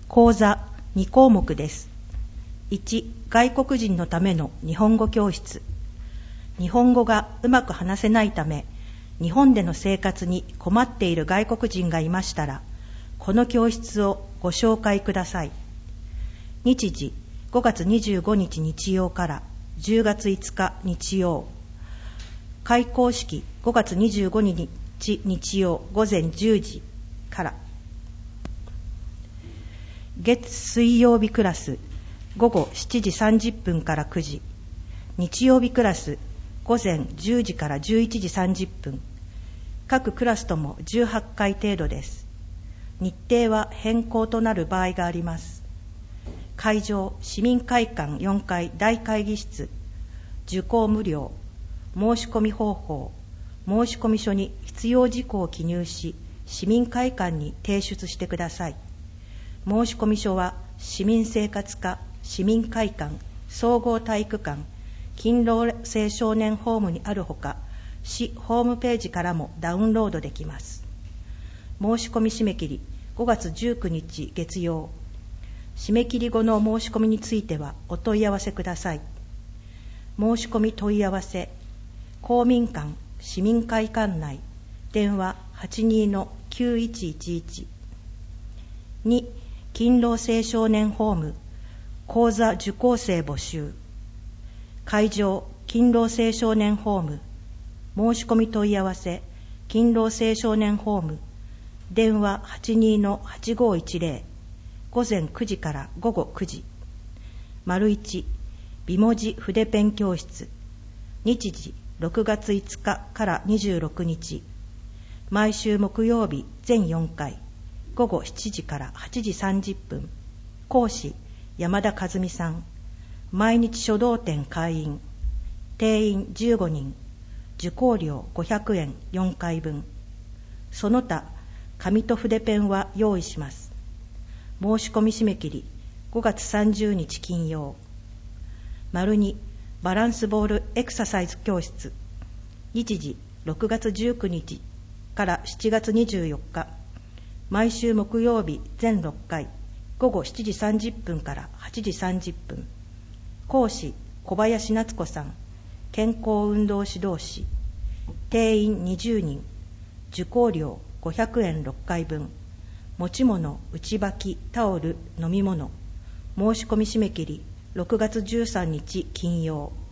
講座2項目です。1、外国人のための日本語教室。日本語がうまく話せないため、日本での生活に困っている外国人がいましたら、この教室をご紹介ください。日時、5月25日日曜から10月5日日曜。開講式、5月25日日曜午前10時から。月水曜日クラス、午後7時30分から9時。日曜日クラス、午前10時から11時30分。各クラスとも18回程度です。日程は変更となる場合があります。会場、市民会館4階大会議室。受講無料。申し込み方法。申し込み書に必要事項を記入し、市民会館に提出してください。申し込み書は市民生活課、市民会館、総合体育館、勤労青少年ホームにあるほか、市ホームページからもダウンロードできます。申し込み締め切り5月19日月曜。締め切り後の申し込みについてはお問い合わせください。申し込み問い合わせ、公民館、市民会館内、電話 82-9111。2、勤労青少年ホーム、講座受講生募集。会場、勤労青少年ホーム。申し込み問い合わせ、勤労青少年ホーム。電話 82-8510。午前9時から午後9時。1、美文字筆ペン教室。日時、6月5日から26日。毎週木曜日全4回。午後7時から8時30分。講師、山田和美さん。毎日書道展会員。定員15人。受講料500円4回分。その他、紙と筆ペンは用意します。申し込み締め切り5月30日金曜。2、バランスボールエクササイズ教室。日時、6月19日から7月24日。毎週木曜日全6回。午後7時30分から8時30分。講師、小林夏子さん。健康運動指導士。定員20人。受講料500円6回分。持ち物、内履き、タオル、飲み物。申し込み締め切り6月13日金曜。